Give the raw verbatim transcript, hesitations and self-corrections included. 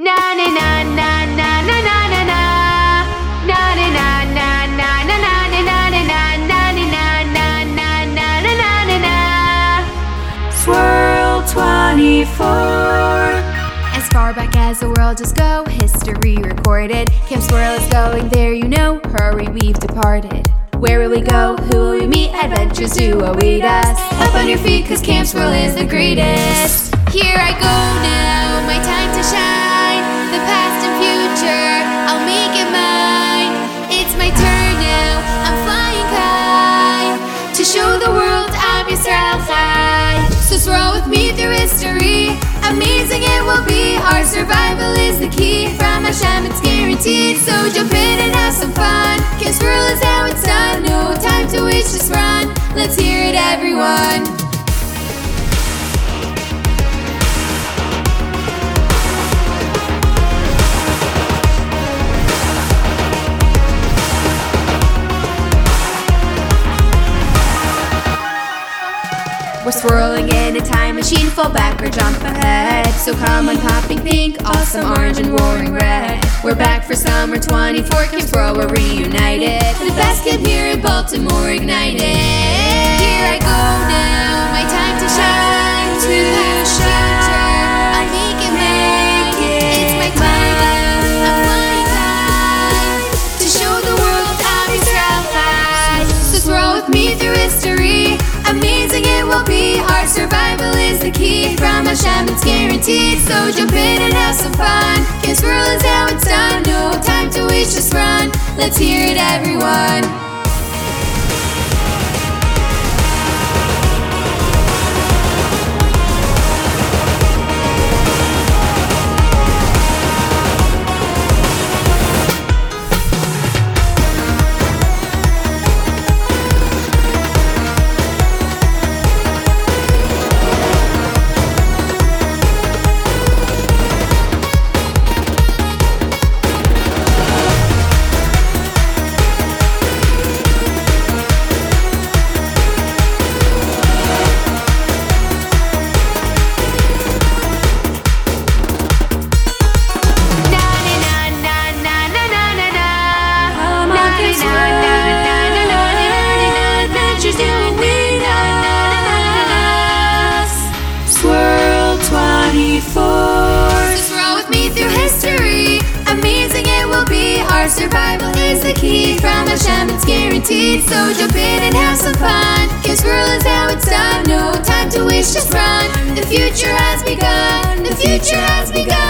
Na na na na na na na na na. Na na na na na na na na na na na na na na na na na na na. Swirl twenty-four. As far back as the world does go, history recorded. Camp Swirl is going there, you know. Hurry, we've departed. Where will we go? Who will we meet? Adventures do await us. Up on your feet, cause Camp Swirl is the greatest. Here I go now, my time to shine. The past and future, I'll make it mine. It's my turn now, I'm flying high to show the world I'm your Swirl high. So swirl with me through history. Amazing it will be. Our survival is the key. From Hashem it's guaranteed. So jump in and have some fun. Camp Swirl is how it's done. No time to wish, just run. Let's hear it, everyone. We're swirling in a time machine, fall back or jump ahead. So come on, popping pink, awesome orange and roaring red. We're back for summer twenty-four, Camp Swirl, we're reunited. The best camp here in Baltimore ignited. Here I go now, my time to shine. To the future, I'll make it make it. It's my time, I'm flying high to show the world I'm your Swirl high. So swirl with me through history. Amazing it will be. Our survival is the key. From Hashem it's guaranteed. So jump in and have some fun. Camp Swirl is how it's done. No time to waste, just run. Let's hear it, everyone. Swirl twenty-four. So swirl with me through history. Amazing it will be. Our survival is the key. From Hashem it's guaranteed. So jump in and have some fun. Camp Swirl is how it's done. No time to waste, just run. The future has begun. The future has begun.